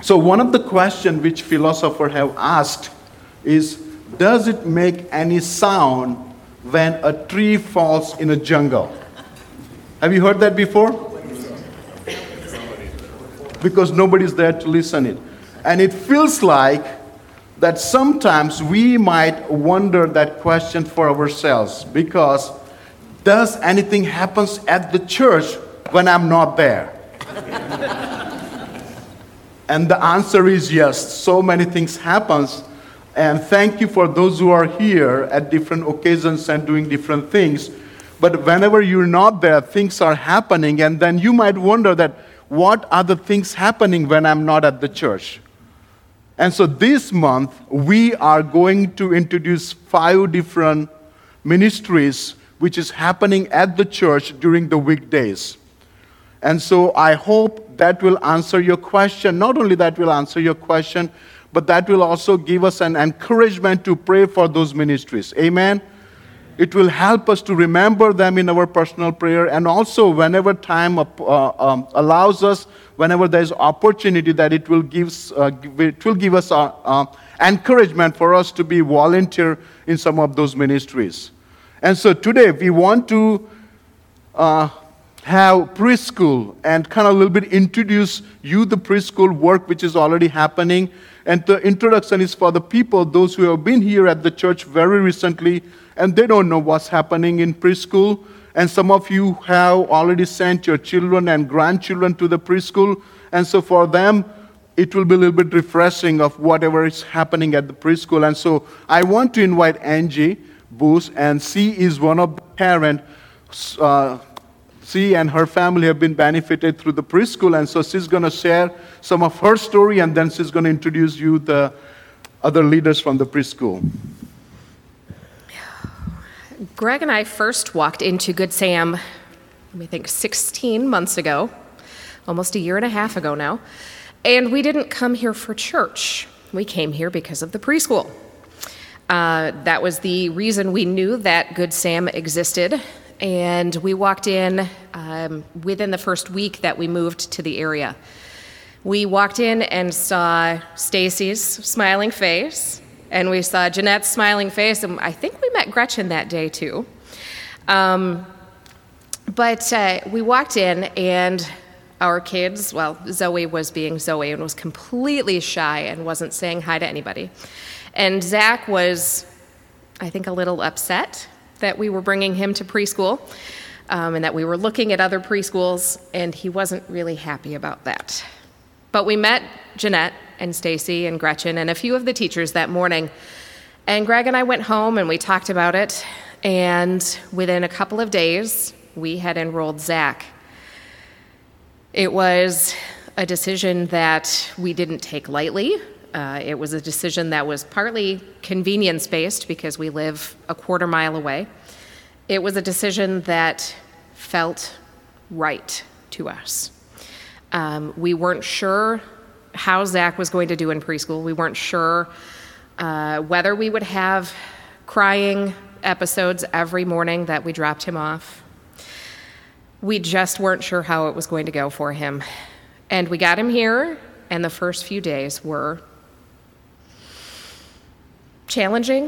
So one of the questions which philosophers have asked is, does it make any sound when a tree falls in a jungle? Have you heard that before? Because nobody's there to listen it. And it feels like that sometimes we might wonder that question for ourselves, because does anything happen at the church when I'm not there? And the answer is yes. So many things happen. And thank you for those who are here at different occasions and doing different things. But whenever you're not there, things are happening. And then you might wonder that, what are the things happening when I'm not at the church? And so this month, we are going to introduce 5 different ministries which is happening at the church during the weekdays. And so I hope that will answer your question. Not only that will answer your question, but that will also give us an encouragement to pray for those ministries. Amen? It will help us to remember them in our personal prayer, and also whenever time allows us, whenever there is opportunity, that it will give us encouragement for us to be volunteer in some of those ministries. And so today we want to have preschool and kind of a little bit introduce you the preschool work which is already happening. And the introduction is for the people, those who have been here at the church very recently, and they don't know what's happening in preschool. And some of you have already sent your children and grandchildren to the preschool. And so for them, it will be a little bit refreshing of whatever is happening at the preschool. And so I want to invite Angie Booth, and she is one of the parents. She and her family have been benefited through the preschool, and so she's going to share some of her story, and then she's going to introduce you the other leaders from the preschool. Greg and I first walked into Good Sam, 16 months ago, almost a year and a half ago now, and we didn't come here for church. We came here because of the preschool. That was the reason we knew that Good Sam existed. And we walked in within the first week that we moved to the area. We walked in and saw Stacy's smiling face, and we saw Jeanette's smiling face, and I think we met Gretchen that day too. But we walked in, and our kids, Zoe was being Zoe and was completely shy and wasn't saying hi to anybody. And Zach was, I think, a little upset that we were bringing him to preschool, and that we were looking at other preschools, and he wasn't really happy about that. But we met Jeanette and Stacy and Gretchen and a few of the teachers that morning, and Greg and I went home and we talked about it, and within a couple of days, we had enrolled Zach. It was a decision that we didn't take lightly. It was a decision that was partly convenience-based because we live a quarter mile away. It was a decision that felt right to us. We weren't sure how Zach was going to do in preschool. We weren't sure whether we would have crying episodes every morning that we dropped him off. We just weren't sure how it was going to go for him. And we got him here, and the first few days were challenging,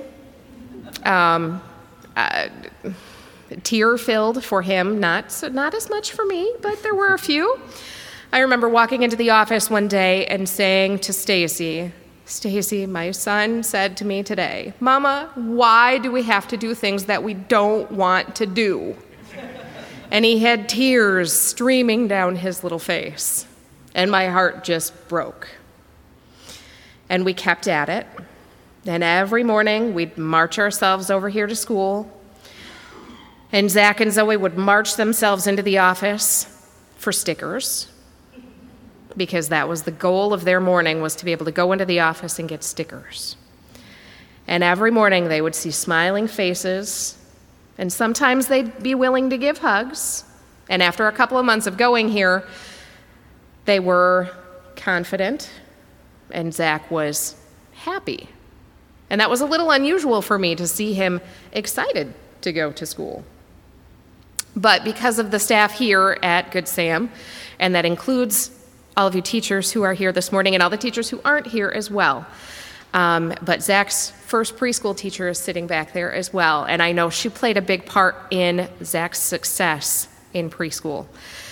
tear-filled for him, not as much for me, but there were a few. I remember walking into the office one day and saying to Stacy, my son said to me today, "Mama, why do we have to do things that we don't want to do?" And he had tears streaming down his little face, and my heart just broke. And we kept at it. And every morning, we'd march ourselves over here to school, and Zach and Zoe would march themselves into the office for stickers, because that was the goal of their morning, was to be able to go into the office and get stickers. And every morning, they would see smiling faces, and sometimes they'd be willing to give hugs. And after a couple of months of going here, they were confident, and Zach was happy. And that was a little unusual for me to see him excited to go to school. But because of the staff here at Good Sam, and that includes all of you teachers who are here this morning and all the teachers who aren't here as well. But Zach's first preschool teacher is sitting back there as well, and I know she played a big part in Zach's success in preschool.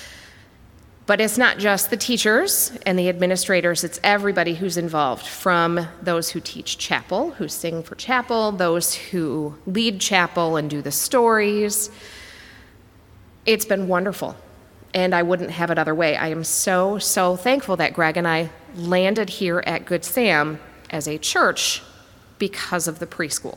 But it's not just the teachers and the administrators, it's everybody who's involved, from those who teach chapel, who sing for chapel, those who lead chapel and do the stories. It's been wonderful, and I wouldn't have it other way. I am so, so thankful that Greg and I landed here at Good Sam as a church because of the preschool.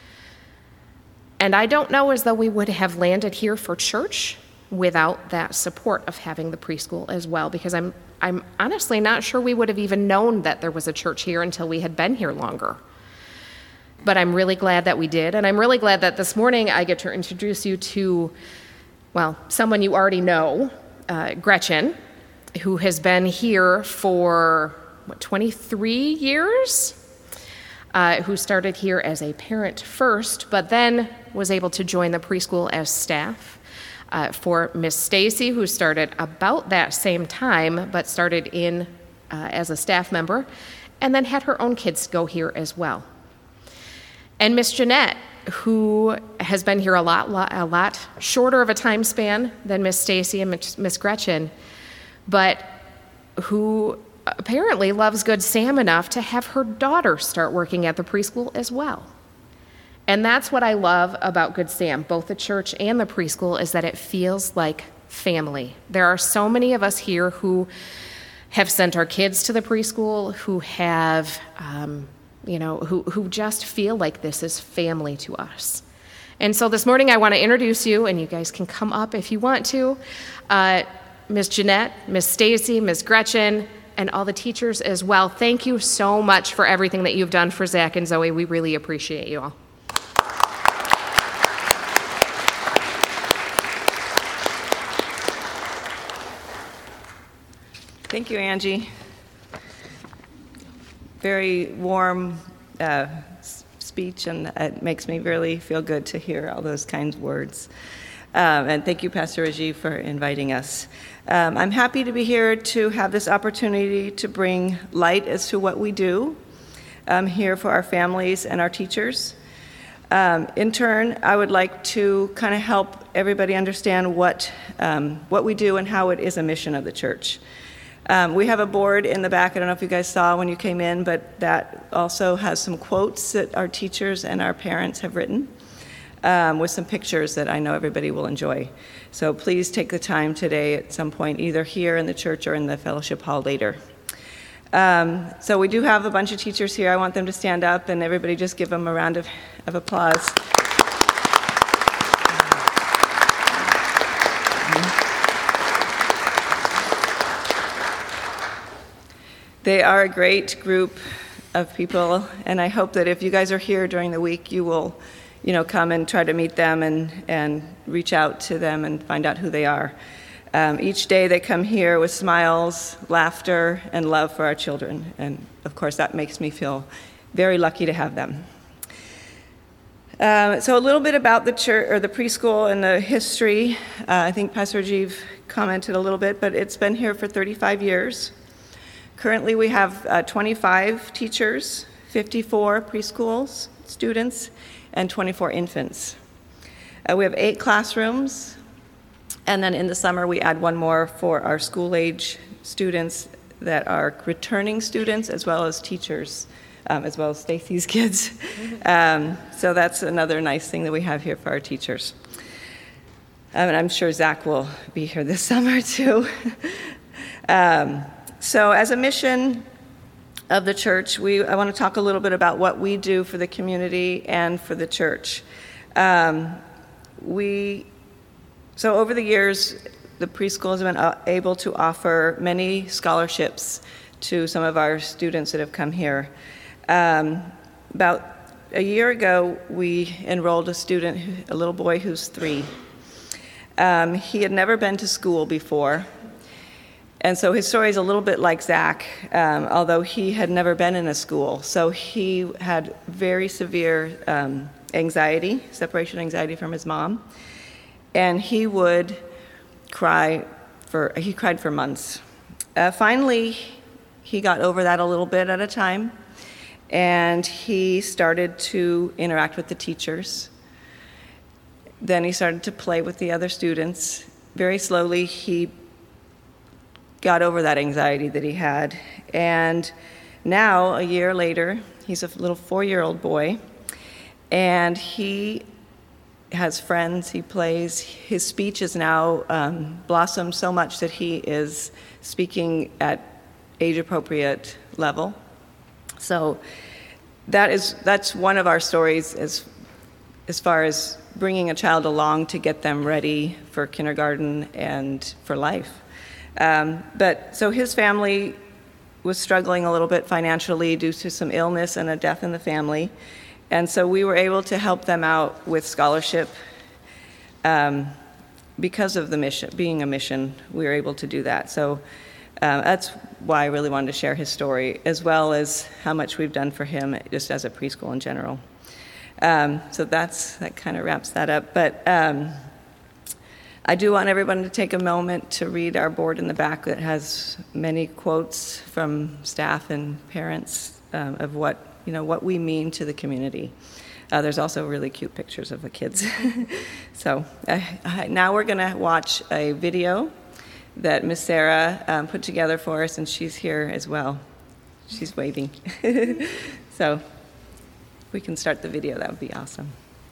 And I don't know as though we would have landed here for church without that support of having the preschool as well, because I'm honestly not sure we would have even known that there was a church here until we had been here longer. But I'm really glad that we did, and I'm really glad that this morning I get to introduce you to, well, someone you already know, Gretchen, who has been here for, 23 years? Who started here as a parent first, but then was able to join the preschool as staff. For Miss Stacy, who started about that same time, but started in as a staff member, and then had her own kids go here as well. And Miss Jeanette, who has been here a lot shorter of a time span than Miss Stacy and Miss Gretchen, but who apparently loves Good Sam enough to have her daughter start working at the preschool as well. And that's what I love about Good Sam, both the church and the preschool, is that it feels like family. There are so many of us here who have sent our kids to the preschool, who have, who just feel like this is family to us. And so this morning I want to introduce you, and you guys can come up if you want to, Miss Jeanette, Miss Stacy, Miss Gretchen, and all the teachers as well. Thank you so much for everything that you've done for Zach and Zoe. We really appreciate you all. Thank you, Angie. Very warm speech, and it makes me really feel good to hear all those kind words. And thank you, Pastor Rajiv, for inviting us. I'm happy to be here to have this opportunity to bring light as to what we do here for our families and our teachers. In turn, I would like to kind of help everybody understand what we do and how it is a mission of the church. We have a board in the back, I don't know if you guys saw when you came in, but that also has some quotes that our teachers and our parents have written, with some pictures that I know everybody will enjoy. So please take the time today at some point, either here in the church or in the fellowship hall later. So we do have a bunch of teachers here. I want them to stand up, and everybody just give them a round of applause. They are a great group of people, and I hope that if you guys are here during the week, you will, come and try to meet them and reach out to them and find out who they are. Each day they come here with smiles, laughter, and love for our children, and of course that makes me feel very lucky to have them. So a little bit about the church or the preschool and the history. I think Pastor Rajiv commented a little bit, but it's been here for 35 years. Currently, we have 25 teachers, 54 preschool students, and 24 infants. We have 8 classrooms, and then in the summer we add one more for our school-age students that are returning students, as well as teachers, as well as Stacy's kids. So that's another nice thing that we have here for our teachers. And I'm sure Zach will be here this summer too. So as a mission of the church, I want to talk a little bit about what we do for the community and for the church. So over the years, the preschool has been able to offer many scholarships to some of our students that have come here. About a year ago, we enrolled a little boy who's 3. He had never been to school before. And so his story is a little bit like Zach, although he had never been in a school. So he had very severe anxiety, separation anxiety from his mom. And he would cried for months. finally, he got over that a little bit at a time, and he started to interact with the teachers. Then he started to play with the other students. Very slowly, he got over that anxiety that he had. And now, a year later, he's a little 4-year-old boy, and he has friends, he plays. His speech is now blossomed so much that he is speaking at age-appropriate level. So that's one of our stories as far as bringing a child along to get them ready for kindergarten and for life. So his family was struggling a little bit financially due to some illness and a death in the family. And so we were able to help them out with scholarship. Because of the mission, being a mission, we were able to do that. So that's why I really wanted to share his story, as well as how much we've done for him just as a preschool in general. So that kind of wraps that up. But I do want everyone to take a moment to read our board in the back that has many quotes from staff and parents of what we mean to the community. There's also really cute pictures of the kids. So now we're going to watch a video that Miss Sarah put together for us, and she's here as well. She's waving. So if we can start the video, that would be awesome.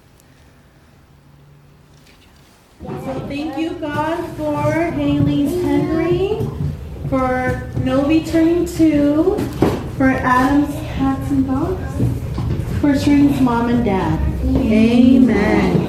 So thank you, God, for Haley's Henry, for Novi turning 2, for Adam's Cats and Dogs, for Shrink's mom and dad. Amen.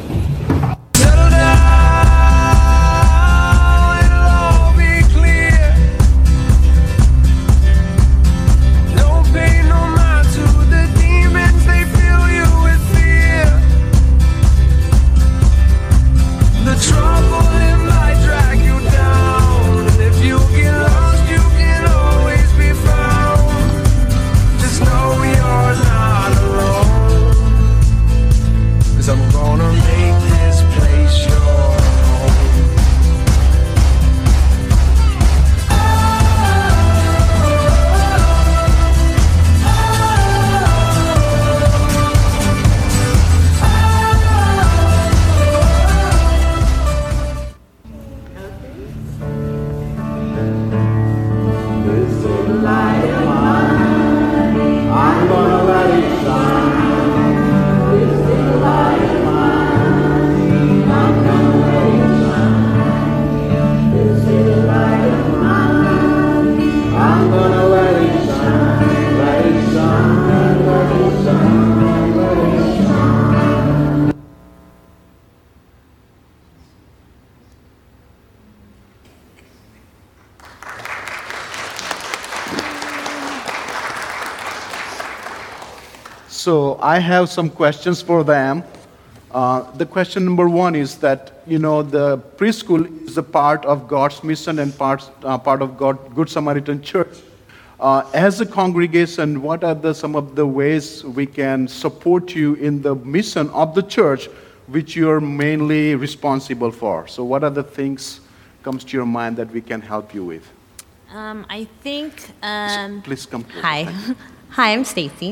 So I have some questions for them. The question number 1 is that, the preschool is a part of God's mission and part of Good Samaritan Church. As a congregation, what are some of the ways we can support you in the mission of the church, which you're mainly responsible for? So what are the things comes to your mind that we can help you with? I think... Please come closer. Hi. Hi, I'm Stacy.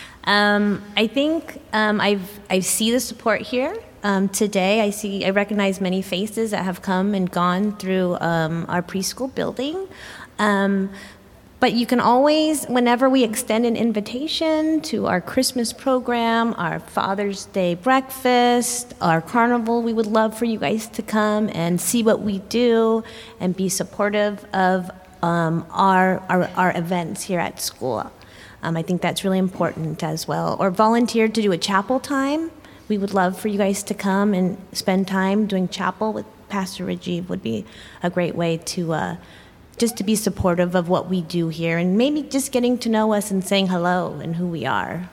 I think I see the support here today. I recognize many faces that have come and gone through our preschool building. But you can always, whenever we extend an invitation to our Christmas program, our Father's Day breakfast, our carnival, we would love for you guys to come and see what we do and be supportive of our events here at school. I think that's really important as well. Or volunteer to do a chapel time. We would love for you guys to come and spend time doing chapel with Pastor Rajiv. Would be a great way to just to be supportive of what we do here, and maybe just getting to know us and saying hello and who we are.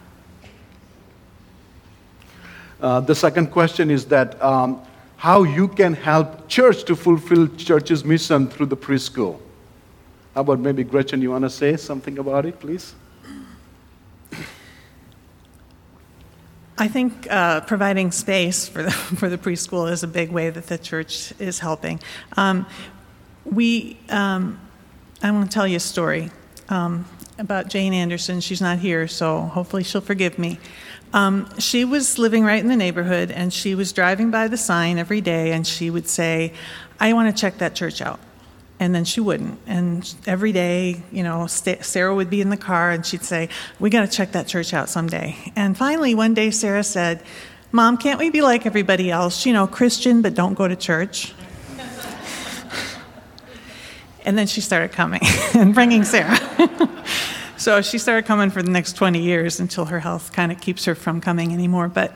The second question is that how you can help church to fulfill church's mission through the preschool. How about maybe Gretchen, you want to say something about it, please? I think providing space for the preschool is a big way that the church is helping. We I'm going to tell you a story about Jane Anderson. She's not here, so hopefully she'll forgive me. She was living right in the neighborhood, and she was driving by the sign every day, and she would say, I want to check that church out. And then she wouldn't. And every day, Sarah would be in the car, and she'd say, we got to check that church out someday. And finally, one day, Sarah said, Mom, can't we be like everybody else? Christian, but don't go to church. And then she started coming and bringing Sarah. So she started coming for the next 20 years until her health kind of keeps her from coming anymore. But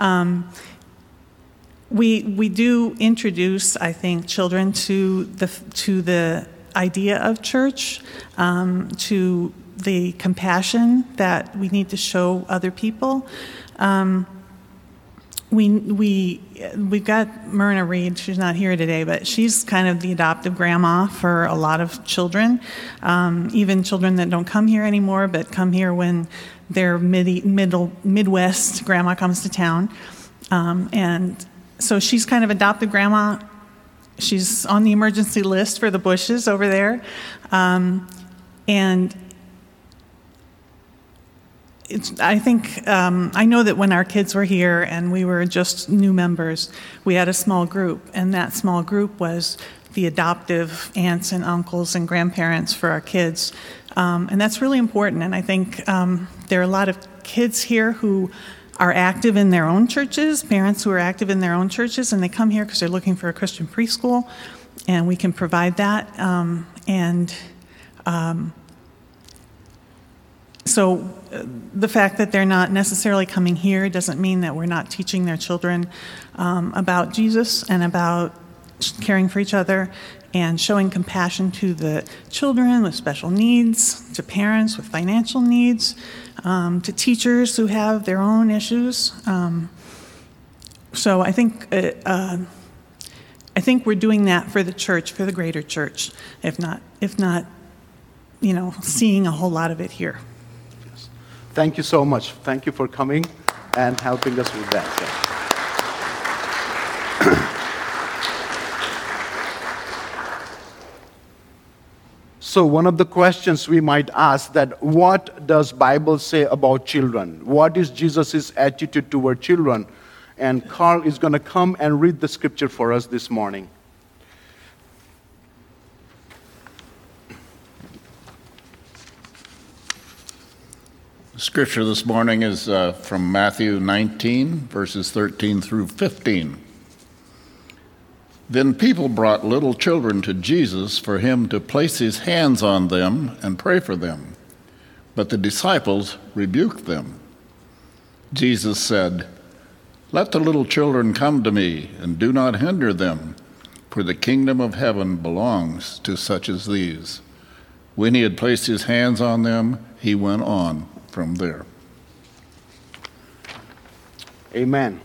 we do introduce, I think, children to the idea of church, to the compassion that we need to show other people. We've got Myrna Reed. She's not here today, but she's kind of the adoptive grandma for a lot of children, even children that don't come here anymore, but come here when their Midwest grandma comes to town. And so she's kind of adoptive grandma. She's on the emergency list for the Bushes over there. And I think, I know that when our kids were here and we were just new members, we had a small group, and that small group was the adoptive aunts and uncles and grandparents for our kids. And that's really important, and I think there are a lot of kids here who are active in their own churches, parents who are active in their own churches, and they come here because they're looking for a Christian preschool, and we can provide that. So the fact that they're not necessarily coming here doesn't mean that we're not teaching their children about Jesus and about caring for each other and showing compassion to the children with special needs, to parents with financial needs, to teachers who have their own issues. So I think we're doing that for the church, for the greater church, if not, seeing a whole lot of it here. Thank you so much. Thank you for coming and helping us with that. So one of the questions we might ask that what does Bible say about children? What is Jesus' attitude toward children? And Carl is going to come and read the scripture for us this morning. The scripture this morning is from Matthew 19, verses 13 through 15. Then people brought little children to Jesus for him to place his hands on them and pray for them. But the disciples rebuked them. Jesus said, "Let the little children come to me, and do not hinder them, for the kingdom of heaven belongs to such as these." When he had placed his hands on them, he went on from there. Amen.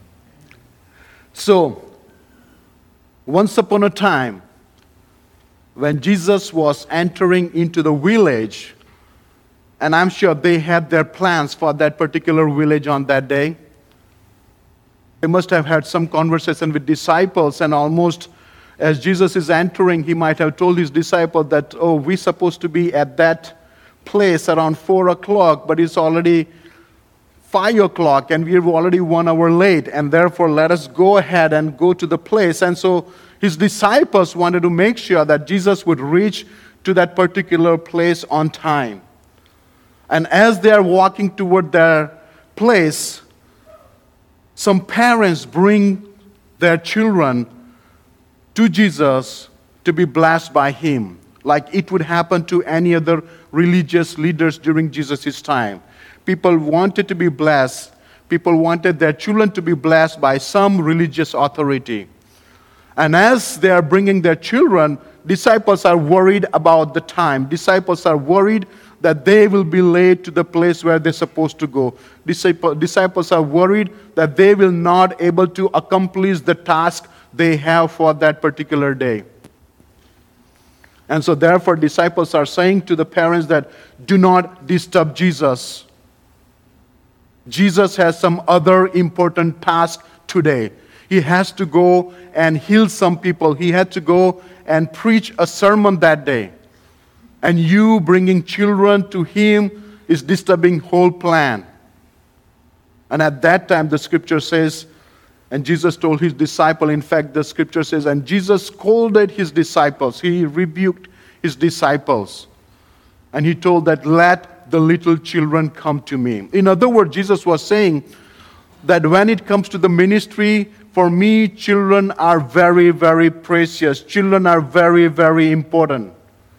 So, once upon a time, when Jesus was entering into the village, and I'm sure they had their plans for that particular village on that day, they must have had some conversation with disciples, and almost as Jesus is entering, he might have told his disciples that, oh, we're supposed to be at that place around 4 o'clock, but it's already 5 o'clock and we're already 1 hour late, and therefore let us go ahead and go to the place. And so his disciples wanted to make sure that Jesus would reach to that particular place on time. And as they are walking toward their place, some parents bring their children to Jesus to be blessed by him, like it would happen to any other religious leaders during Jesus' time. People wanted to be blessed. People wanted their children to be blessed by some religious authority. And as they are bringing their children, disciples are worried about the time. Disciples are worried that they will be late to the place where they're supposed to go. Disciples are worried that they will not able to accomplish the task they have for that particular day. And so therefore, disciples are saying to the parents that do not disturb Jesus. Jesus has some other important task today. He has to go and heal some people. He had to go and preach a sermon that day. And you bringing children to him is disturbing whole plan. And at that time, the scripture says, and Jesus told his disciple, in fact, the scripture says, and Jesus scolded his disciples. He rebuked his disciples. And he told that, let the little children come to me. In other words, Jesus was saying that when it comes to the ministry, for me, children are very, very precious. Children are very, very important.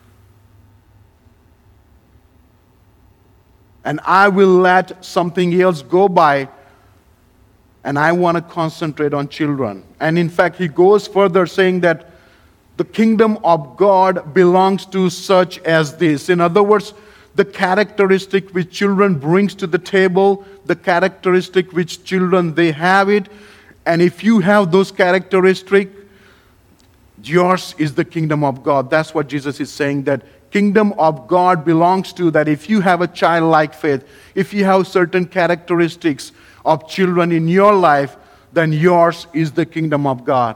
And I will let something else go by, and I want to concentrate on children. And in fact, he goes further saying that the kingdom of God belongs to such as this. In other words, the characteristic which children brings to the table, the characteristic which children, they have it. And if you have those characteristics, yours is the kingdom of God. That's what Jesus is saying, that kingdom of God belongs to that. If you have a childlike faith, if you have certain characteristics of children in your life, then yours is the kingdom of God.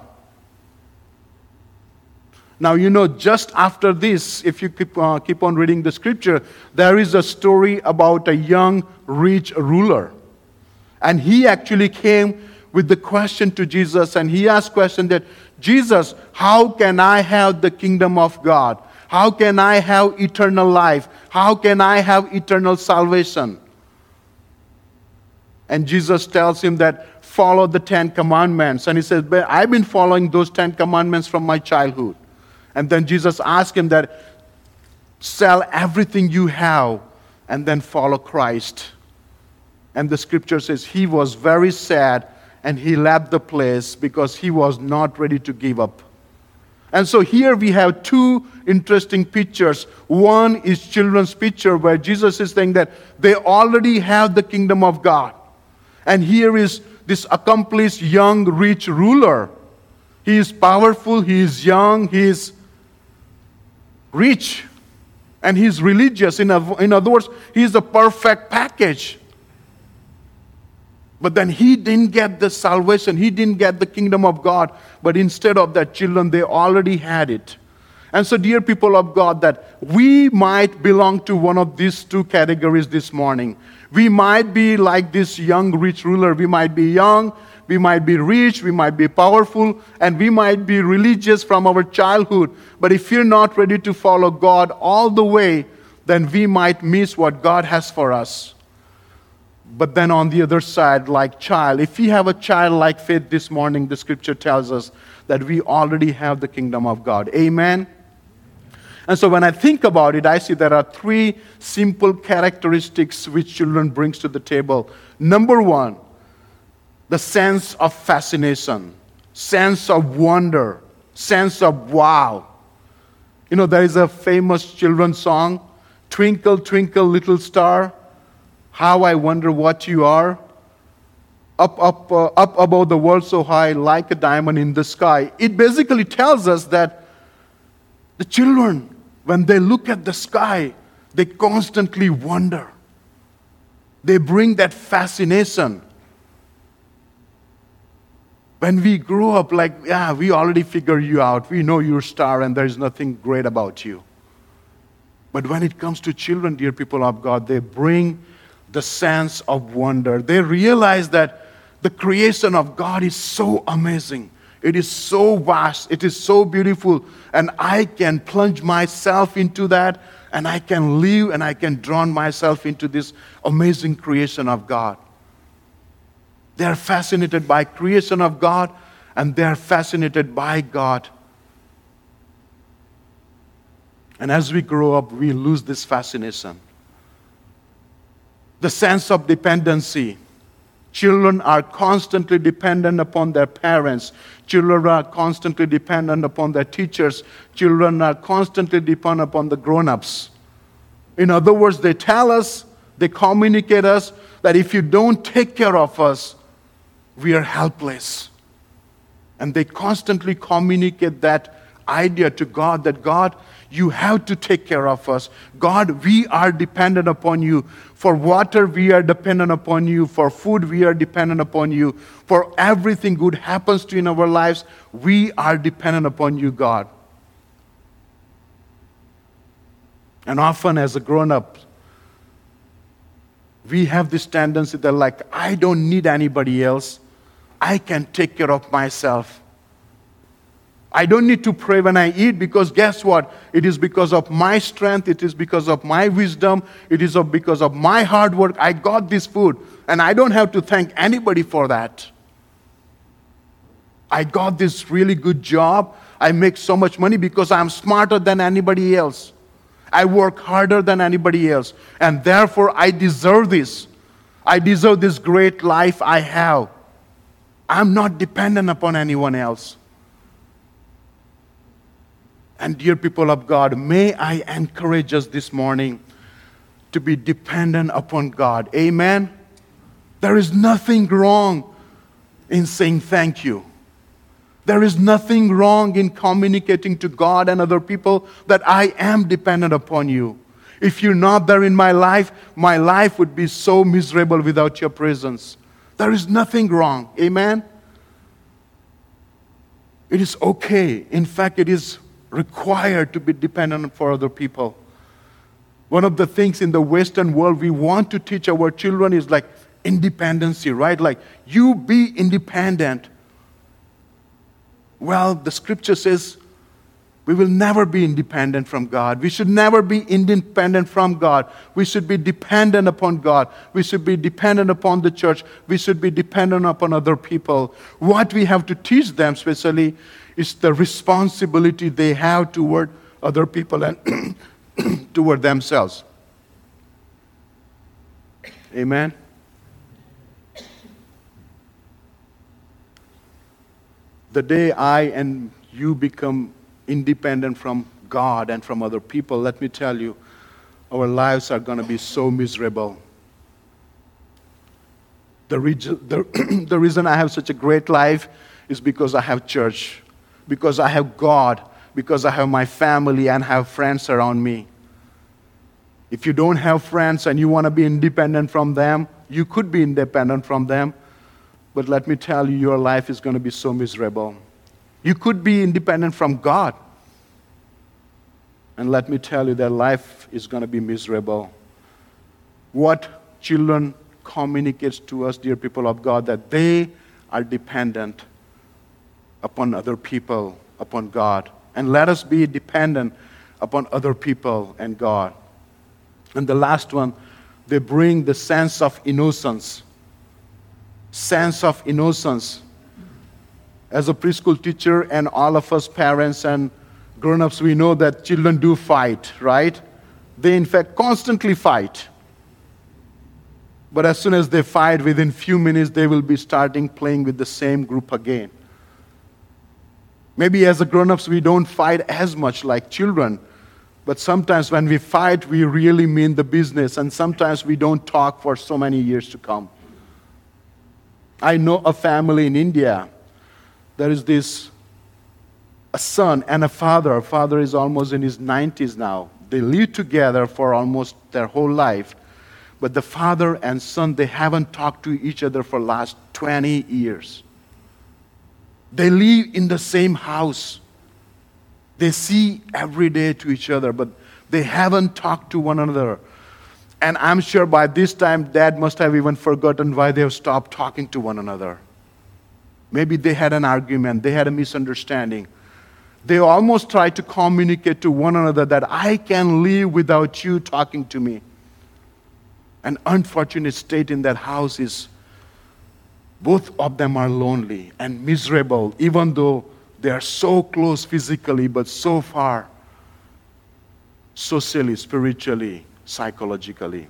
Now, just after this, if you keep on reading the scripture, there is a story about a young rich ruler. And he actually came with the question to Jesus, and he asked question that, Jesus, how can I have the kingdom of God? How can I have eternal life? How can I have eternal salvation? And Jesus tells him that, follow the 10 commandments. And he says, but I've been following those 10 commandments from my childhood. And then Jesus asked him that, sell everything you have and then follow Christ. And the scripture says he was very sad and he left the place because he was not ready to give up. And so here we have two interesting pictures. One is children's picture where Jesus is saying that they already have the kingdom of God. And here is this accomplished young rich ruler. He is powerful, he is young, he is rich, and he is religious. In other words, he is a perfect package. But then he didn't get the salvation. He didn't get the kingdom of God. But instead of that, children, they already had it. And so, dear people of God, that we might belong to one of these two categories this morning. We might be like this young rich ruler. We might be young, we might be rich, we might be powerful, and we might be religious from our childhood. But if you're not ready to follow God all the way, then we might miss what God has for us. But then on the other side, like child, if we have a childlike faith this morning, the scripture tells us that we already have the kingdom of God. Amen? And so when I think about it, I see there are three simple characteristics which children brings to the table. Number one, the sense of fascination, sense of wonder, sense of wow. There is a famous children's song, Twinkle, Twinkle, Little Star, how I wonder what you are. Up above the world so high, like a diamond in the sky. It basically tells us that the children, when they look at the sky, they constantly wonder. They bring that fascination. When we grow up, we already figure you out. We know you're a star and there's nothing great about you. But when it comes to children, dear people of God, they bring the sense of wonder. They realize that the creation of God is so amazing. It is so vast. It is so beautiful. And I can plunge myself into that, and I can live and I can drown myself into this amazing creation of God. They are fascinated by creation of God, and they are fascinated by God. And as we grow up, we lose this fascination. The sense of dependency. Children are constantly dependent upon their parents. Children are constantly dependent upon their teachers. Children are constantly dependent upon the grown-ups. In other words, they tell us, they communicate us that if you don't take care of us, we are helpless. And they constantly communicate that idea to God, that God, you have to take care of us. God, we are dependent upon you. For water, we are dependent upon you. For food, we are dependent upon you. For everything good happens to in our lives, we are dependent upon you, God. And often as a grown-up, we have this tendency that like, I don't need anybody else. I can take care of myself. I don't need to pray when I eat because guess what? It is because of my strength. It is because of my wisdom. It is because of my hard work. I got this food and I don't have to thank anybody for that. I got this really good job. I make so much money because I'm smarter than anybody else. I work harder than anybody else. And therefore, I deserve this. I deserve this great life I have. I'm not dependent upon anyone else. And dear people of God, may I encourage us this morning to be dependent upon God. Amen? There is nothing wrong in saying thank you. There is nothing wrong in communicating to God and other people that I am dependent upon you. If you're not there in my life would be so miserable without your presence. There is nothing wrong. Amen? It is okay. In fact, it is required to be dependent for other people. One of the things in the Western world we want to teach our children is like independency, right? Like, you be independent. Well, the scripture says we will never be independent from God. We should never be independent from God. We should be dependent upon God. We should be dependent upon the church. We should be dependent upon other people. What we have to teach them, especially, is the responsibility they have toward other people and toward themselves. Amen? The day I and you become independent from God and from other people, let me tell you, our lives are going to be so miserable. The reason I have such a great life is because I have church, because I have God, because I have my family and have friends around me. If you don't have friends and you want to be independent from them, you could be independent from them, but let me tell you, your life is going to be so miserable. You could be independent from God, and let me tell you that life is going to be miserable. What children communicates to us, dear people of God, that they are dependent upon other people, upon God. And let us be dependent upon other people and God. And the last one, they bring the sense of innocence. Sense of innocence. As a preschool teacher and all of us parents and grown-ups, we know that children do fight, right? They in fact constantly fight. But as soon as they fight, within few minutes, they will be starting playing with the same group again. Maybe as a grown-ups, we don't fight as much like children. But sometimes when we fight, we really mean the business. And sometimes we don't talk for so many years to come. I know a family in India. There is a son and a father. Father is almost in his 90s now. They live together for almost their whole life. But the father and son, they haven't talked to each other for the last 20 years. They live in the same house. They see every day to each other, but they haven't talked to one another. And I'm sure by this time, Dad must have even forgotten why they have stopped talking to one another. Maybe they had an argument, they had a misunderstanding. They almost tried to communicate to one another that I can live without you talking to me. An unfortunate state in that house is both of them are lonely and miserable, even though they are so close physically, but so far socially, spiritually, psychologically.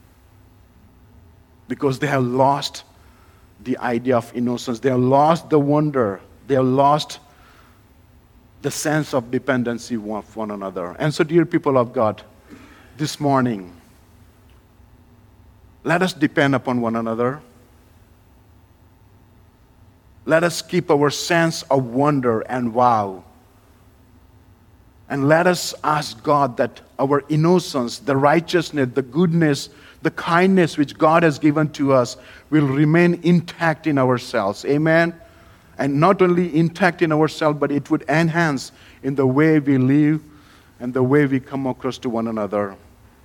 Because they have lost the idea of innocence. They have lost the wonder. They have lost the sense of dependency of one another. And so, dear people of God, this morning, let us depend upon one another. Let us keep our sense of wonder and wow. And let us ask God that our innocence, the righteousness, the goodness, the kindness which God has given to us will remain intact in ourselves. Amen? And not only intact in ourselves, but it would enhance in the way we live and the way we come across to one another.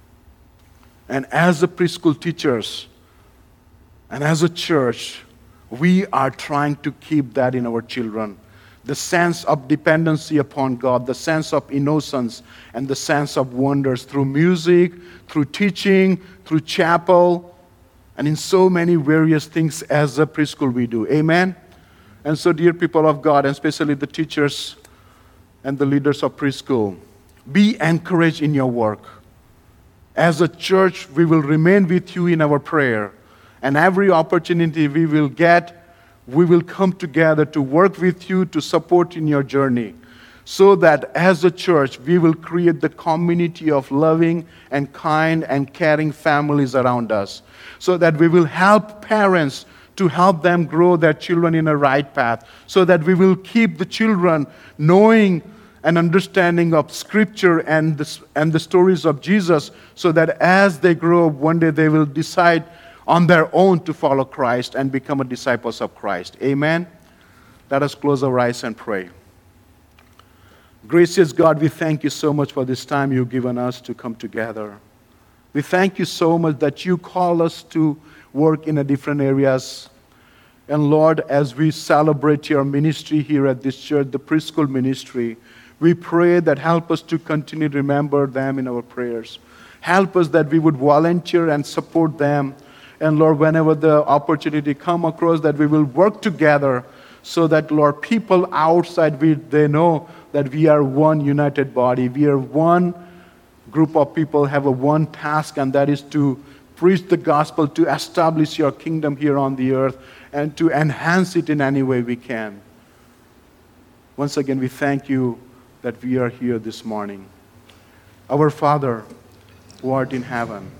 And as the preschool teachers and as a church, we are trying to keep that in our children. The sense of dependency upon God, the sense of innocence, and the sense of wonders through music, through teaching, through chapel, and in so many various things as a preschool we do. Amen? And so, dear people of God, and especially the teachers and the leaders of preschool, be encouraged in your work. As a church, we will remain with you in our prayer. And every opportunity we will get, we will come together to work with you, to support in your journey, so that as a church, we will create the community of loving and kind and caring families around us, so that we will help parents to help them grow their children in a right path, so that we will keep the children knowing and understanding of Scripture and the stories of Jesus, so that as they grow up, one day they will decide on their own to follow Christ and become a disciples of Christ. Amen? Let us close our eyes and pray. Gracious God, we thank you so much for this time you've given us to come together. We thank you so much that you call us to work in different areas. And Lord, as we celebrate your ministry here at this church, the preschool ministry, we pray that help us to continue to remember them in our prayers. Help us that we would volunteer and support them. And Lord, whenever the opportunity come across, that we will work together so that, Lord, people outside, they know that we are one united body. We are one group of people, have a one task, and that is to preach the gospel, to establish your kingdom here on the earth, and to enhance it in any way we can. Once again, we thank you that we are here this morning. Our Father, who art in heaven,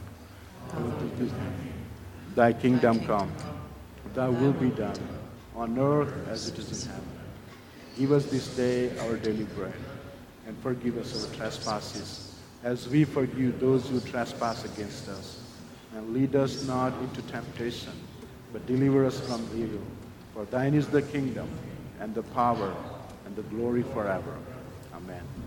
thy kingdom come, thy will be done, on earth as it is in heaven. Give us this day our daily bread, and forgive us our trespasses, as we forgive those who trespass against us. And lead us not into temptation, but deliver us from evil. For thine is the kingdom, and the power, and the glory forever. Amen.